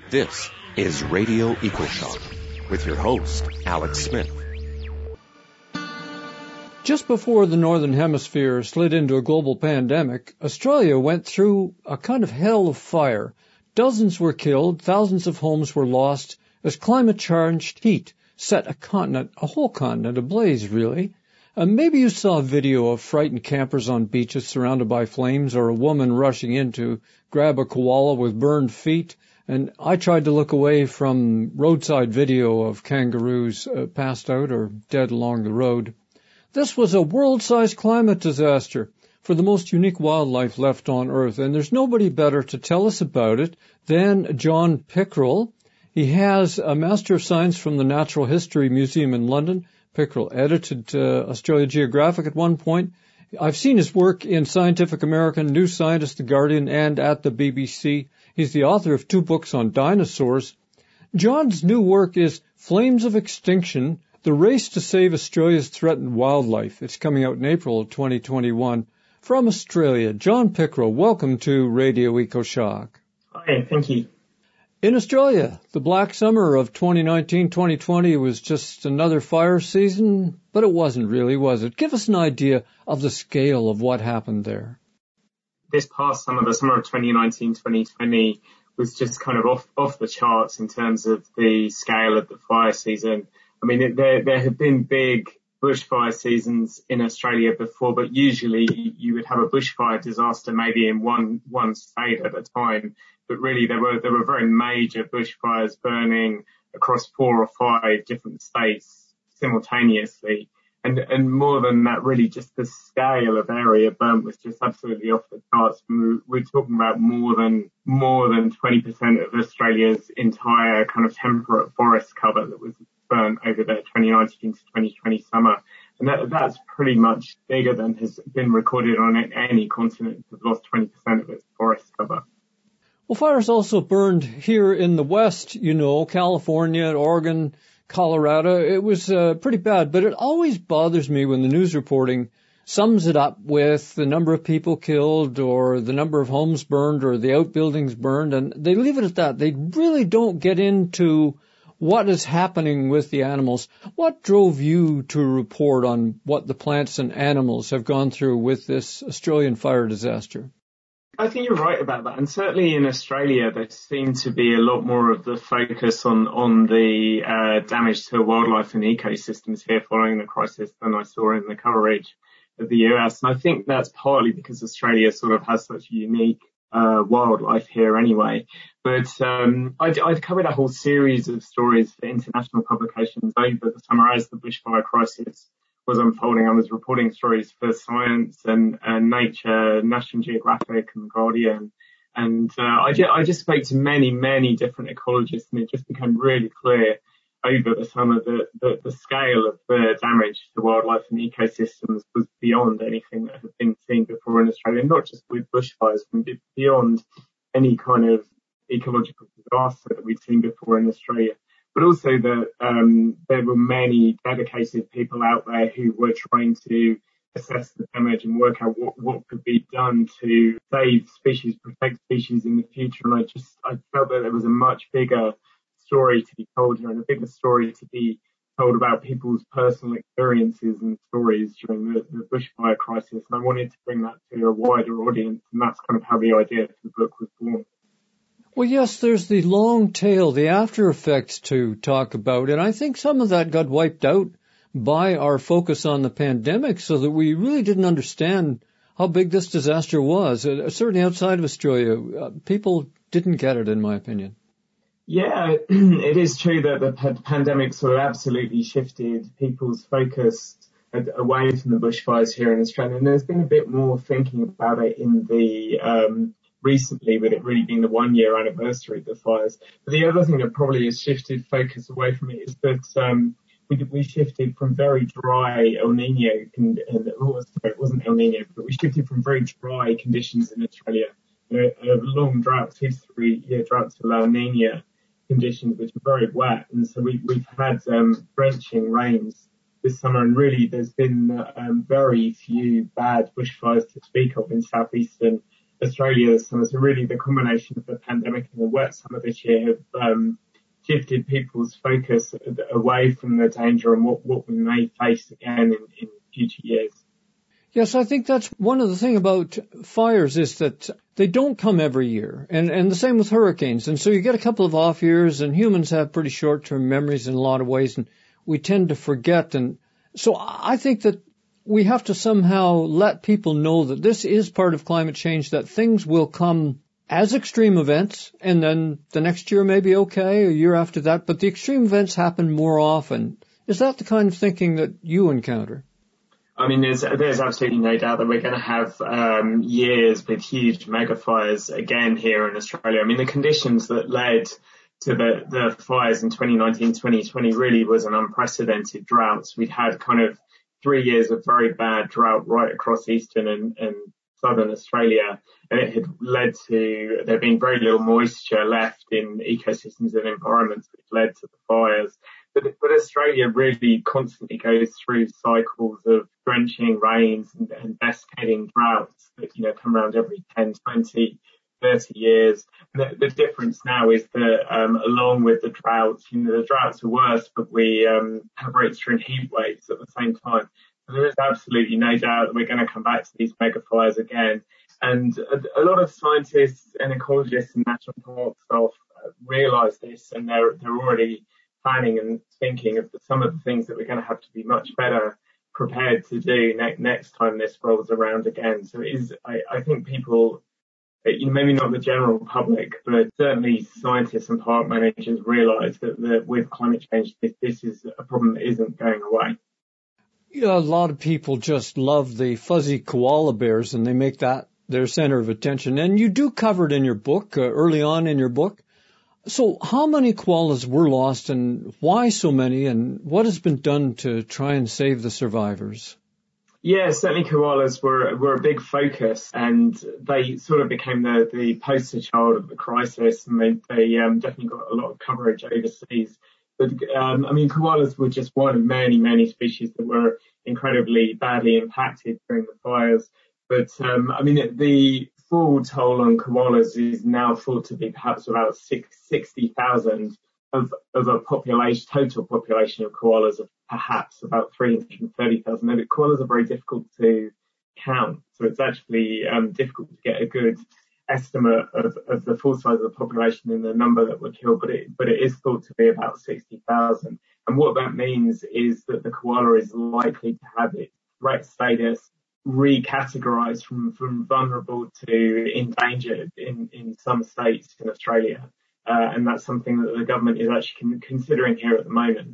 This is Radio EcoShock with your host, Alex Smith. Just before the Northern Hemisphere slid into a global pandemic, Australia went through a kind of hell of fire. Dozens were killed, thousands of homes were lost, as climate-charged heat set a whole continent ablaze, really. Maybe you saw a video of frightened campers on beaches surrounded by flames, or a woman rushing in to grab a koala with burned feet. And I tried to look away from roadside video of kangaroos passed out or dead along the road. This was a world-sized climate disaster for the most unique wildlife left on Earth, and there's nobody better to tell us about it than John Pickrell. He has a Master of Science from the Natural History Museum in London. Pickrell edited Australia Geographic at one point. I've seen his work in Scientific American, New Scientist, The Guardian, and at the BBC. He's the author of 2 books on dinosaurs. John's new work is Flames of Extinction, The Race to Save Australia's Threatened Wildlife. It's coming out in April of 2021. From Australia, John Pickrell, welcome to Radio EcoShock. Hi, thank you. In Australia, the black summer of 2019-2020 was just another fire season, but it wasn't really, was it? Give us an idea of the scale of what happened there. This past summer, the summer of 2019-2020, was just kind of off the charts in terms of the scale of the fire season. I mean, there have been big bushfire seasons in Australia before, but usually you would have a bushfire disaster maybe in one state at a time. But really, there were very major bushfires burning across 4 or 5 different states simultaneously. And more than that, really just the scale of area burnt was just absolutely off the charts. We're talking about more than 20% of Australia's entire kind of temperate forest cover that was burnt over the 2019 to 2020 summer. And that's pretty much bigger than has been recorded on any continent that lost 20% of its forest cover. Well, fires also burned here in the West, California, Oregon, Colorado. It was pretty bad, but it always bothers me when the news reporting sums it up with the number of people killed or the number of homes burned or the outbuildings burned, and they leave it at that. They really don't get into what is happening with the animals. What drove you to report on what the plants and animals have gone through with this Australian fire disaster? I think you're right about that. And certainly in Australia, there seemed to be a lot more of the focus on the damage to wildlife and ecosystems here following the crisis than I saw in the coverage of the US. And I think that's partly because Australia sort of has such a unique wildlife here anyway. But I'd covered a whole series of stories for international publications over the summer as the bushfire crisis was unfolding. I was reporting stories for Science and Nature, National Geographic and The Guardian. And I just spoke to many different ecologists, and it just became really clear over the summer that the scale of the damage to wildlife and ecosystems was beyond anything that had been seen before in Australia, not just with bushfires, but beyond any kind of ecological disaster that we'd seen before in Australia. But also that there were many dedicated people out there who were trying to assess the damage and work out what could be done to save species, protect species in the future. And I felt that there was a much bigger story to be told here and a bigger story to be told about people's personal experiences and stories during the bushfire crisis. And I wanted to bring that to a wider audience, and that's kind of how the idea for the book was born. Well, yes, there's the long tail, the after effects to talk about, and I think some of that got wiped out by our focus on the pandemic so that we really didn't understand how big this disaster was. Certainly outside of Australia, people didn't get it, in my opinion. Yeah, it is true that the pandemic sort of absolutely shifted people's focus away from the bushfires here in Australia, and there's been a bit more thinking about it in the recently, with it really being the 1-year anniversary of the fires. But the other thing that probably has shifted focus away from it is that we shifted from very dry El Nino, it wasn't El Nino, but we shifted from very dry conditions in Australia, a long drought, 2 to 3 year drought to La Nina conditions, which are very wet. And so we've had drenching rains this summer, and really there's been very few bad bushfires to speak of in southeastern Australia this summer. So really the combination of the pandemic and the wet summer this year have shifted people's focus away from the danger and what we may face again in future years. Yes, I think that's one of the things about fires is that they don't come every year, and the same with hurricanes. And so you get a couple of off years, and humans have pretty short-term memories in a lot of ways, and we tend to forget. And so I think that we have to somehow let people know that this is part of climate change, that things will come as extreme events, and then the next year may be okay, a year after that, but the extreme events happen more often. Is that the kind of thinking that you encounter? I mean, there's absolutely no doubt that we're going to have years with huge mega fires again here in Australia. I mean, the conditions that led to the fires in 2019, 2020 really was an unprecedented drought. We'd had kind of 3 years of very bad drought right across eastern and southern Australia, and it had led to there being very little moisture left in ecosystems and environments, which led to the fires. But Australia really constantly goes through cycles of drenching rains and cascading droughts that, come around every 10, 20, 30 years. And the difference now is that along with the droughts, the droughts are worse, but we have breakthrough heat waves at the same time. So there is absolutely no doubt that we're going to come back to these mega fires again. And a lot of scientists and ecologists and national park staff realise this, and they're already planning and thinking of some of the things that we're going to have to be much better prepared to do next time this rolls around again. So it is, I think people, maybe not the general public, but certainly scientists and park managers realise that with climate change, this is a problem that isn't going away. Yeah, a lot of people just love the fuzzy koala bears, and they make that their center of attention. And you do cover it in your book, early on in your book. So how many koalas were lost, and why so many, and what has been done to try and save the survivors? Yeah, certainly koalas were a big focus, and they sort of became the poster child of the crisis, and they definitely got a lot of coverage overseas. But, koalas were just one of many, many species that were incredibly badly impacted during the fires. But, the full toll on koalas is now thought to be perhaps about 60,000 of a total population of koalas of perhaps about 330,000. And koalas are very difficult to count, so it's actually difficult to get a good estimate of the full size of the population and the number that were killed, but it is thought to be about 60,000. And what that means is that the koala is likely to have its threat status recategorized from vulnerable to endangered in some states in Australia. And that's something that the government is actually considering here at the moment.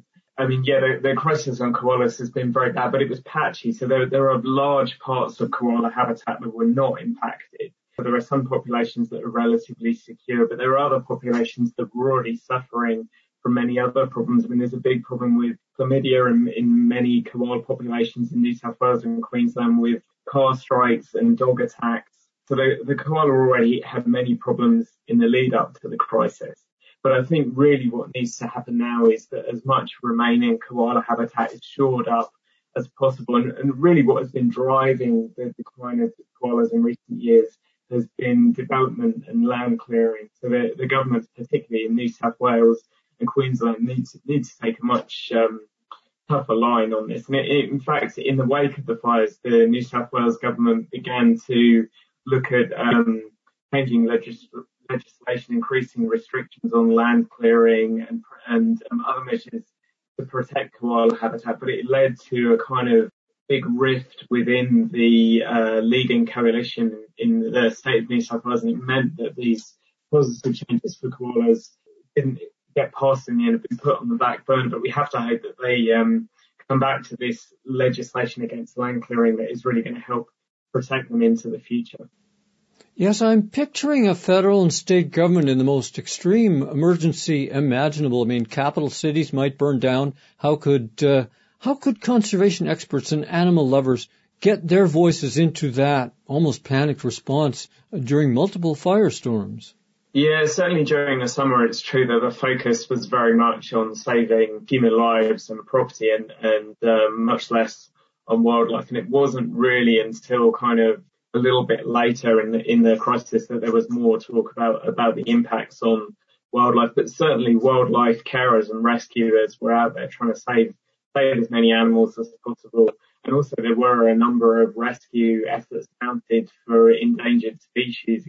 The crisis on koalas has been very bad, but it was patchy. So there are large parts of koala habitat that were not impacted. There are some populations that are relatively secure, but there are other populations that were already suffering from many other problems. There's a big problem with chlamydia in many koala populations in New South Wales and Queensland, with car strikes and dog attacks. So the koala already had many problems in the lead up to the crisis. But I think really what needs to happen now is that as much remaining koala habitat is shored up as possible. And really what has been driving the decline of koalas in recent years has been development and land clearing. So the governments, particularly in New South Wales and Queensland, need to take a much tougher line on this. And in fact, in the wake of the fires, the New South Wales government began to look at changing legislation, increasing restrictions on land clearing and other measures to protect koala habitat. But it led to a kind of big rift within the leading coalition in the state of New South Wales, and it meant that these positive changes for koalas didn't get passed in the end, have been put on the back burner. But we have to hope that they come back to this legislation against land clearing that is really going to help protect them into the future. Yes, I'm picturing a federal and state government in the most extreme emergency imaginable. Capital cities might burn down. How could conservation experts and animal lovers get their voices into that almost panicked response during multiple firestorms? Yeah, certainly during the summer, it's true that the focus was very much on saving human lives and property and much less on wildlife. And it wasn't really until kind of a little bit later in the crisis that there was more talk about the impacts on wildlife, but certainly wildlife carers and rescuers were out there trying to save as many animals as possible. And also there were a number of rescue efforts mounted for endangered species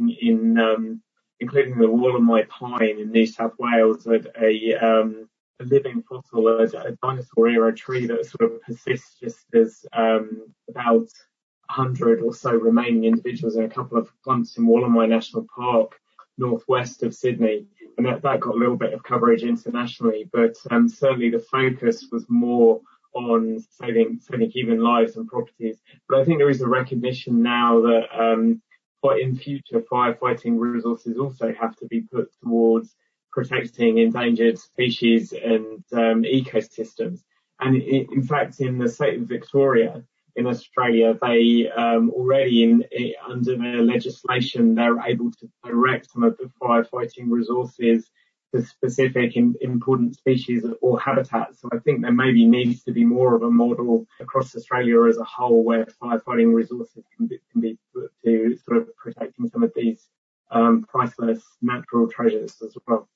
including the Wollemi pine in New South Wales, a living fossil, a dinosaur era tree that sort of persists just as about 100 or so remaining individuals in a couple of clumps in Wollemi National Park, northwest of Sydney. And that got a little bit of coverage internationally, but certainly the focus was more on saving human lives and properties. But I think there is a recognition now that in future firefighting resources also have to be put towards protecting endangered species and ecosystems. And in fact, in the state of Victoria, in Australia, they already under their legislation, they're able to direct some of the firefighting resources to specific important species or habitats. So I think there maybe needs to be more of a model across Australia as a whole where firefighting resources can be put to sort of protecting some of these priceless natural treasures as well.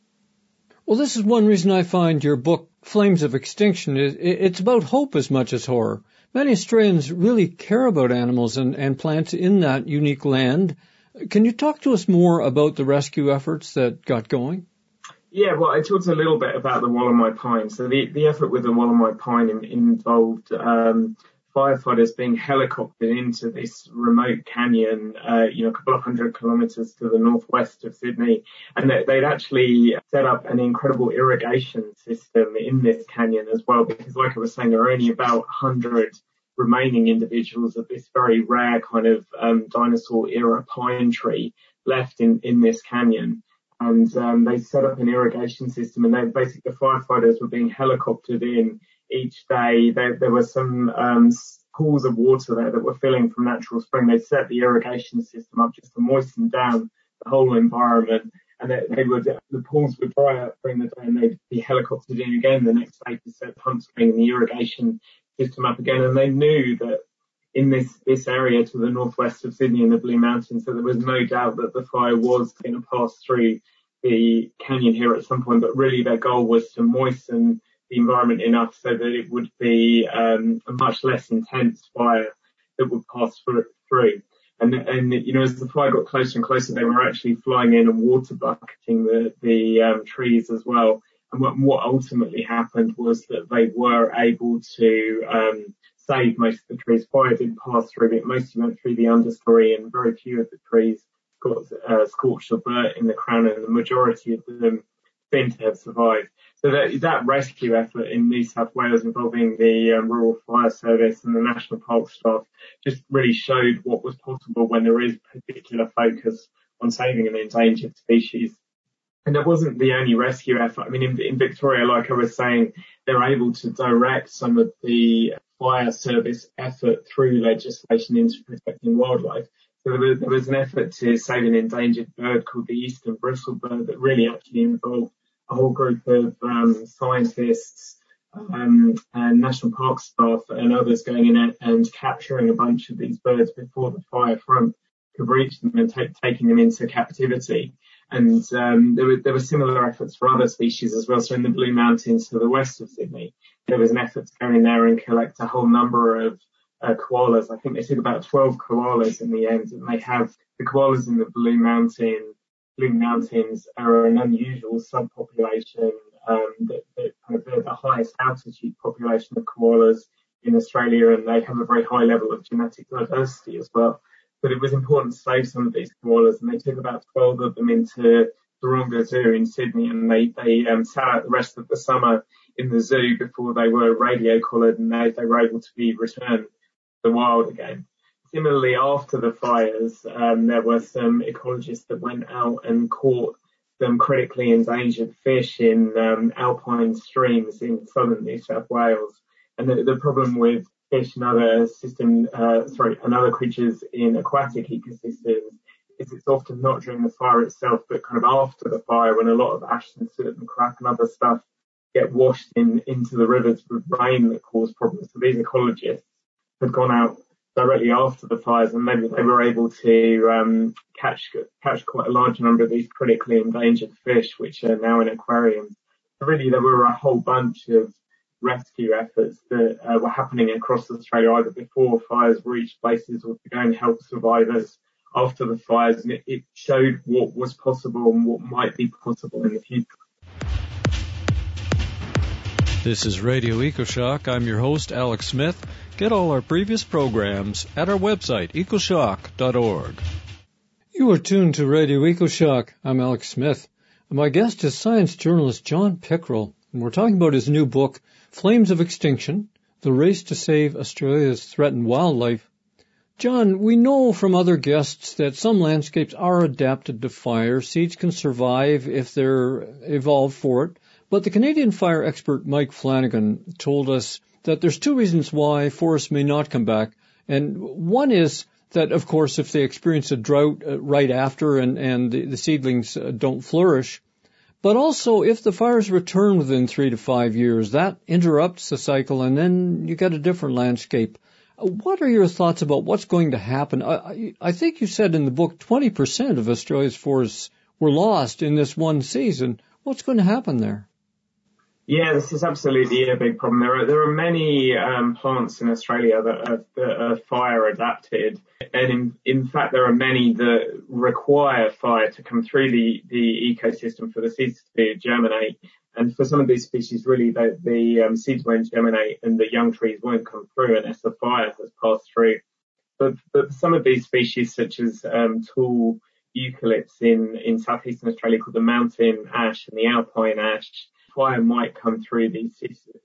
Well, this is one reason I find your book, Flames of Extinction, it's about hope as much as horror. Many Australians really care about animals and plants in that unique land. Can you talk to us more about the rescue efforts that got going? Yeah, well, I talked a little bit about the Wollemi pine. So the effort with the Wollemi pine involved firefighters being helicoptered into this remote canyon, a couple of 100 kilometres to the northwest of Sydney. And they'd actually set up an incredible irrigation system in this canyon as well, because like I was saying, there are only about 100 remaining individuals of this very rare kind of dinosaur era pine tree left in this canyon. And they set up an irrigation system, and the firefighters were being helicoptered in each day. There were some pools of water there that were filling from natural spring. They set the irrigation system up just to moisten down the whole environment, and the pools would dry up during the day, and they'd be helicoptered in again the next day to set pump string and the irrigation system up again. And they knew that in this area to the northwest of Sydney in the Blue Mountains, so there was no doubt that the fire was going to pass through the canyon here at some point, but really their goal was to moisten the environment enough so that it would be a much less intense fire that would pass through. And as the fire got closer and closer, they were actually flying in and water bucketing the trees as well. And what ultimately happened was that they were able to save most of the trees. Fire did pass through it. Mostly went through the understory, and very few of the trees got scorched or burnt in the crown, and the majority of them seem to have survived. So that rescue effort in New South Wales involving the Rural Fire Service and the National Park staff just really showed what was possible when there is particular focus on saving an endangered species. And that wasn't the only rescue effort. I mean, in Victoria, like I was saying, they're able to direct some of the fire service effort through legislation into protecting wildlife. So there was an effort to save an endangered bird called the eastern bristlebird that really actually involved a whole group of scientists and national park staff and others going in and capturing a bunch of these birds before the fire front could reach them and taking them into captivity. And there were similar efforts for other species as well. So in the Blue Mountains to the west of Sydney, there was an effort to go in there and collect a whole number of koalas. I think they took about 12 koalas in the end, and they have the koalas in the Blue Mountains are an unusual subpopulation. They're the highest altitude population of koalas in Australia, and they have a very high level of genetic diversity as well. But it was important to save some of these koalas, and they took about 12 of them into Taronga Zoo in Sydney, and they sat out the rest of the summer in the zoo before they were radio collared, and they were able to be returned to the wild again. Similarly, after the fires, there were some ecologists that went out and caught some critically endangered fish in alpine streams in southern New South Wales. And the problem with fish and other creatures in aquatic ecosystems is it's often not during the fire itself, but kind of after the fire, when a lot of ash and soot and crap and other stuff get washed into the rivers with rain that cause problems. So these ecologists had gone out directly after the fires, and maybe they were able to catch quite a large number of these critically endangered fish, which are now in aquariums. So really, there were a whole bunch of rescue efforts that were happening across Australia either before fires reached places or to go and help survivors after the fires, and it showed what was possible and what might be possible in the future. This is Radio EcoShock. I'm your host, Alex Smith. Get all our previous programs at our website, ecoshock.org. You are tuned to Radio EcoShock. I'm Alex Smith. My guest is science journalist John Pickrell, and we're talking about his new book, Flames of Extinction, The Race to Save Australia's Threatened Wildlife. John, we know from other guests that some landscapes are adapted to fire. Seeds can survive if they're evolved for it. But the Canadian fire expert Mike Flanagan told us that there's two reasons why forests may not come back. And one is that, of course, if they experience a drought right after and the seedlings don't flourish, but also if the fires return within 3 to 5 years, that interrupts the cycle and then you get a different landscape. What are your thoughts about what's going to happen? I think you said in the book 20% of Australia's forests were lost in this one season. What's going to happen there? Yeah, this is absolutely a big problem. There are many plants in Australia that are fire adapted, and in fact there are many that require fire to come through the ecosystem for the seeds to germinate. And for some of these species, really, the seeds won't germinate and the young trees won't come through unless the fire has passed through. But some of these species, such as tall eucalypts in southeastern Australia called the mountain ash and the alpine ash, fire might come through these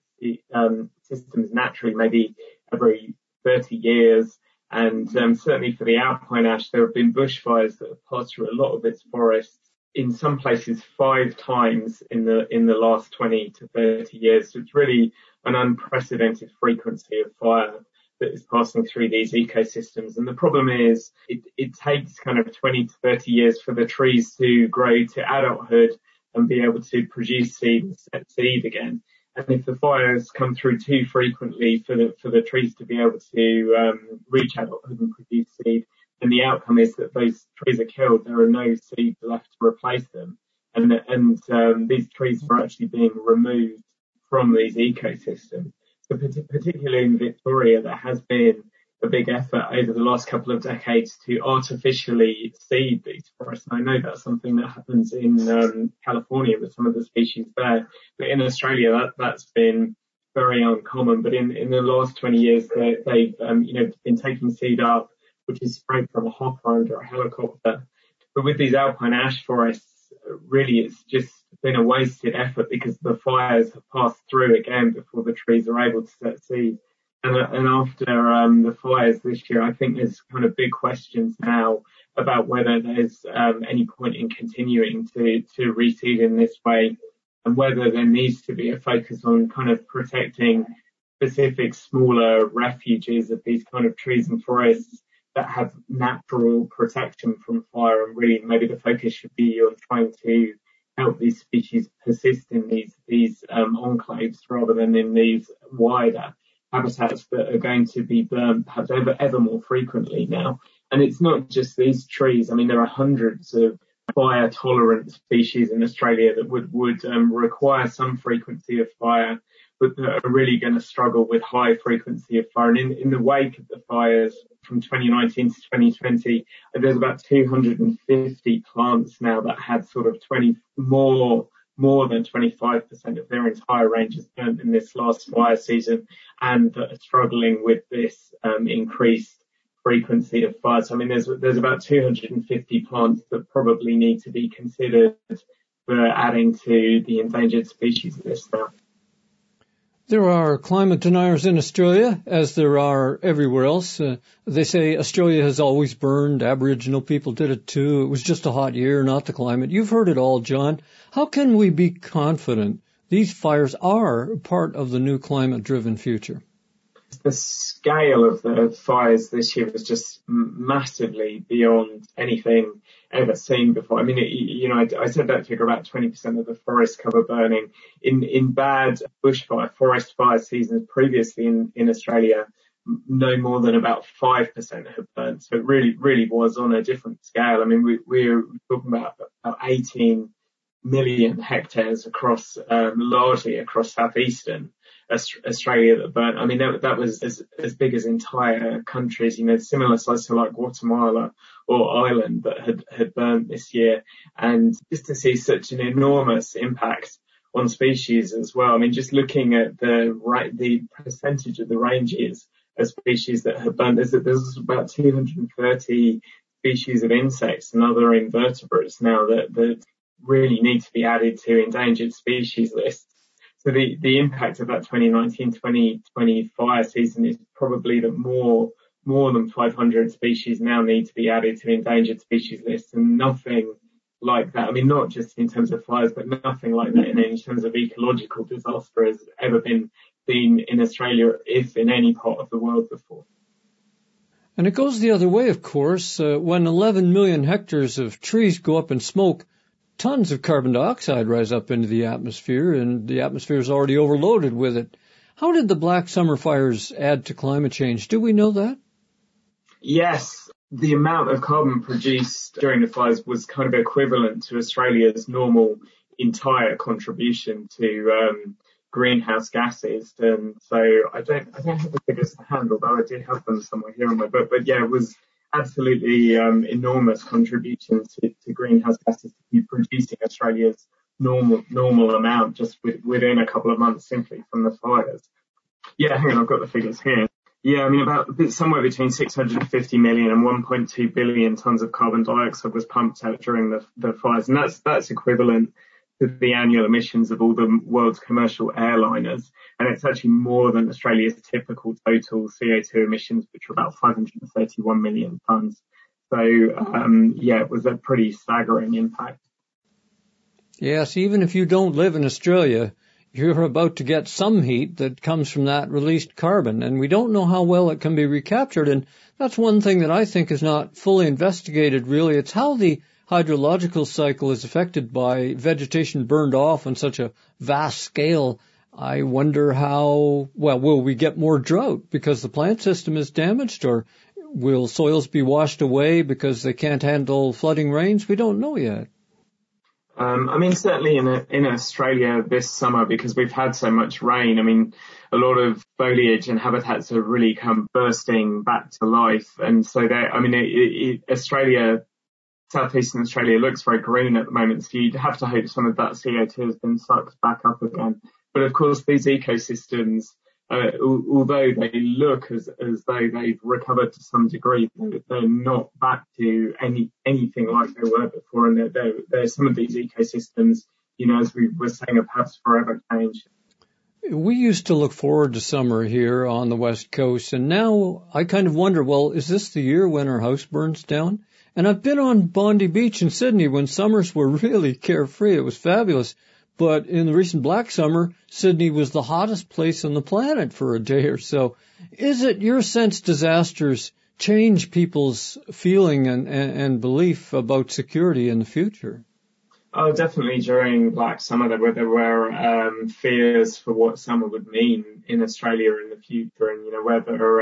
systems naturally, maybe every 30 years. And certainly for the alpine ash, there have been bushfires that have passed through a lot of its forests, in some places 5 times in the last 20 to 30 years. So it's really an unprecedented frequency of fire that is passing through these ecosystems. And the problem is it takes kind of 20 to 30 years for the trees to grow to adulthood and be able to produce seed and set seed again. And if the fires come through too frequently for the trees to be able to reach adulthood and produce seed, then the outcome is that those trees are killed. There are no seeds left to replace them, and these trees are actually being removed from these ecosystems. So particularly in Victoria, there has been a big effort over the last couple of decades to artificially seed these forests. And I know that's something that happens in California with some of the species there. But in Australia, that's been very uncommon. But in the last 20 years, they've been taking seed up, which is sprayed from a hopper under a helicopter. But with these alpine ash forests, really it's just been a wasted effort because the fires have passed through again before the trees are able to set seed. And after the fires this year, I think there's kind of big questions now about whether there's any point in continuing to reseed in this way, and whether there needs to be a focus on kind of protecting specific smaller refuges of these kind of trees and forests that have natural protection from fire. And really maybe the focus should be on trying to help these species persist in these enclaves rather than in these wider habitats that are going to be burned perhaps ever more frequently now. And it's not just these trees. I mean, there are hundreds of fire tolerant species in Australia that would require some frequency of fire, but that are really going to struggle with high frequency of fire. And in the wake of the fires from 2019 to 2020, there's about 250 plants now that had sort of more than 25% of their entire range is burnt in this last fire season, and that are struggling with this increased frequency of fires. I mean, there's about 250 plants that probably need to be considered for adding to the endangered species list now. There are climate deniers in Australia, as there are everywhere else. They say Australia has always burned. Aboriginal people did it too. It was just a hot year, not the climate. You've heard it all, John. How can we be confident these fires are part of the new climate-driven future? The scale of the fires this year was just massively beyond anything ever seen before. I mean, I said that figure, about 20% of the forest cover burning. In bad bushfire, forest fire seasons previously in Australia, no more than about 5% had burnt. So it really was on a different scale. I mean, we're talking about 18 million hectares across, largely across southeastern Australia that burnt. I mean, that was as big as entire countries, similar size to like Guatemala or Ireland that had burnt this year. And just to see such an enormous impact on species as well. I mean, just looking at the percentage of the ranges of species that have burnt, there's about 230 species of insects and other invertebrates now that really need to be added to endangered species lists. So the impact of that 2019-2020 season is probably that more than 500 species now need to be added to endangered species lists, and nothing like that. I mean, not just in terms of fires, but nothing like that in terms of ecological disaster has ever been seen in Australia, if in any part of the world before. And it goes the other way, of course. When 11 million hectares of trees go up in smoke, tons of carbon dioxide rise up into the atmosphere, and the atmosphere is already overloaded with it. How did the Black Summer fires add to climate change? Do we know that? Yes. The amount of carbon produced during the fires was kind of equivalent to Australia's normal entire contribution to greenhouse gases. And so I don't have the figures to hand, although I did have them somewhere here in my book. But yeah, it was absolutely enormous contribution to greenhouse gases to be producing Australia's normal amount just within a couple of months simply from the fires. Yeah, hang on, I've got the figures here. Yeah, I mean, about somewhere between 650 million and 1.2 billion tons of carbon dioxide was pumped out during the fires. And that's equivalent to the annual emissions of all the world's commercial airliners. And it's actually more than Australia's typical total CO2 emissions, which are about 531 million tons. So, yeah, it was a pretty staggering impact. Yes, even if you don't live in Australia, you're about to get some heat that comes from that released carbon, and we don't know how well it can be recaptured. And that's one thing that I think is not fully investigated, really. It's how the hydrological cycle is affected by vegetation burned off on such a vast scale. I wonder will we get more drought because the plant system is damaged, or will soils be washed away because they can't handle flooding rains? We don't know yet. I mean, certainly in Australia this summer, because we've had so much rain, I mean, a lot of foliage and habitats have really come bursting back to life. And so southeastern Australia looks very green at the moment. So you'd have to hope some of that CO2 has been sucked back up again. But of course, these ecosystems, although they look as though they've recovered to some degree, they're not back to anything like they were before. And there's some of these ecosystems, as we were saying, have perhaps forever changed. We used to look forward to summer here on the West Coast, and now I kind of wonder, is this the year when our house burns down? And I've been on Bondi Beach in Sydney when summers were really carefree. It was fabulous. But in the recent Black Summer, Sydney was the hottest place on the planet for a day or so. Is it your sense disasters change people's feeling and belief about security in the future? Oh, definitely. During Black Summer, there were fears for what summer would mean in Australia in the future, and whether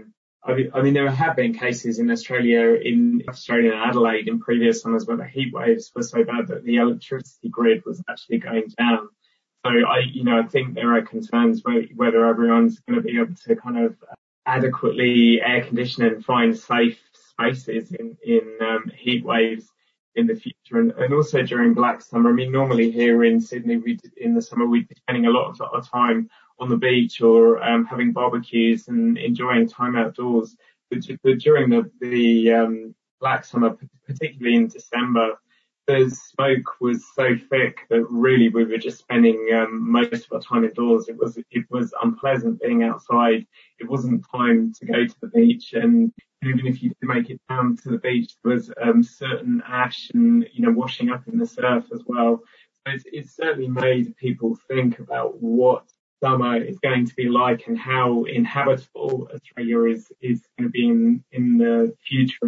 there have been cases in Australia and Adelaide in previous summers where the heat waves were so bad that the electricity grid was actually going down. So I think there are concerns whether everyone's going to be able to kind of adequately air condition and find safe spaces in heat waves in the future. And also during Black Summer, I mean, normally here in Sydney, in the summer, we'd be spending a lot of our time on the beach or having barbecues and enjoying time outdoors. But during the Black Summer, particularly in December, the smoke was so thick that really we were just spending most of our time indoors. It was unpleasant being outside. It wasn't time to go to the beach, and even if you did make it down to the beach, there was certain ash and washing up in the surf as well. So it's certainly made people think about what summer is going to be like and how inhabitable Australia is going to be in the future.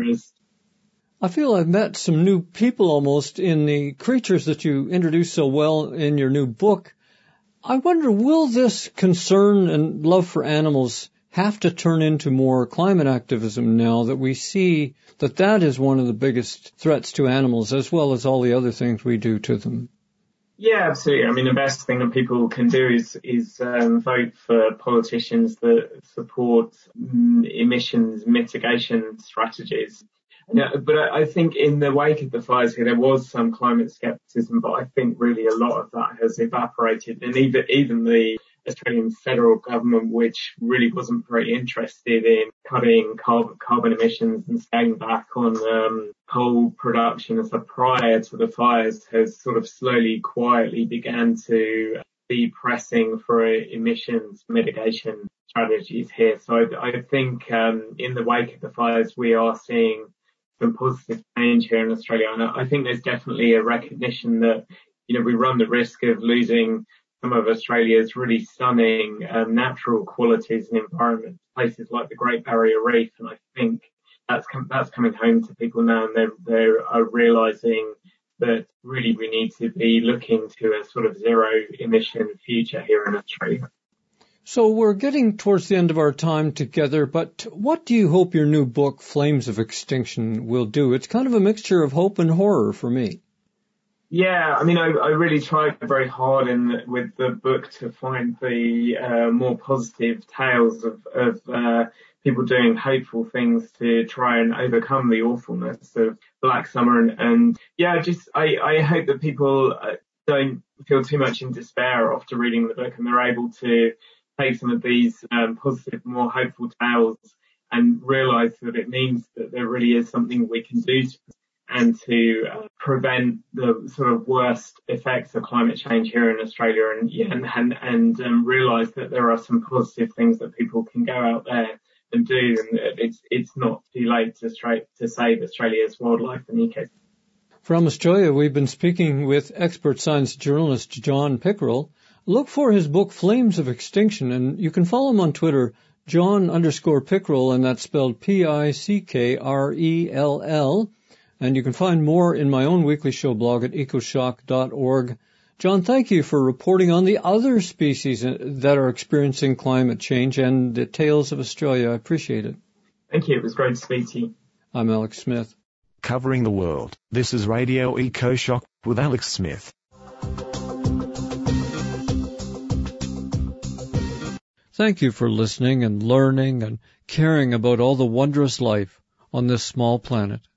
I feel I've met some new people almost in the creatures that you introduced so well in your new book. I wonder, will this concern and love for animals have to turn into more climate activism now that we see that that is one of the biggest threats to animals, as well as all the other things we do to them? Yeah, absolutely. I mean, the best thing that people can do is vote for politicians that support emissions mitigation strategies. But I think in the wake of the fires here, there was some climate skepticism, but I think really a lot of that has evaporated. And even the Australian federal government, which really wasn't very interested in cutting carbon emissions and scaling back on coal production as a prior to the fires, has sort of slowly, quietly began to be pressing for emissions mitigation strategies here. So I think in the wake of the fires, we are seeing some positive change here in Australia. And I think there's definitely a recognition that, we run the risk of losing some of Australia's really stunning natural qualities and environments, places like the Great Barrier Reef. And I think that's coming home to people now, and they are realising that really we need to be looking to a sort of zero emission future here in Australia. So we're getting towards the end of our time together, but what do you hope your new book, Flames of Extinction, will do? It's kind of a mixture of hope and horror for me. Yeah, I mean, I really tried very hard with the book to find the more positive tales of people doing hopeful things to try and overcome the awfulness of Black Summer. And I hope that people don't feel too much in despair after reading the book, and they're able to take some of these positive, more hopeful tales and realise that it means that there really is something we can do and to prevent the sort of worst effects of climate change here in Australia, and realise that there are some positive things that people can go out there and do, and it's not too late to save Australia's wildlife and ecosystem. From Australia, we've been speaking with expert science journalist John Pickrell. Look for his book, Flames of Extinction, and you can follow him on Twitter, John_Pickrell, and that's spelled Pickrell. And you can find more in my own weekly show blog at ecoshock.org. John, thank you for reporting on the other species that are experiencing climate change and the tales of Australia. I appreciate it. Thank you. It was great to speak to you. I'm Alex Smith. Covering the world, this is Radio EcoShock with Alex Smith. Thank you for listening and learning and caring about all the wondrous life on this small planet.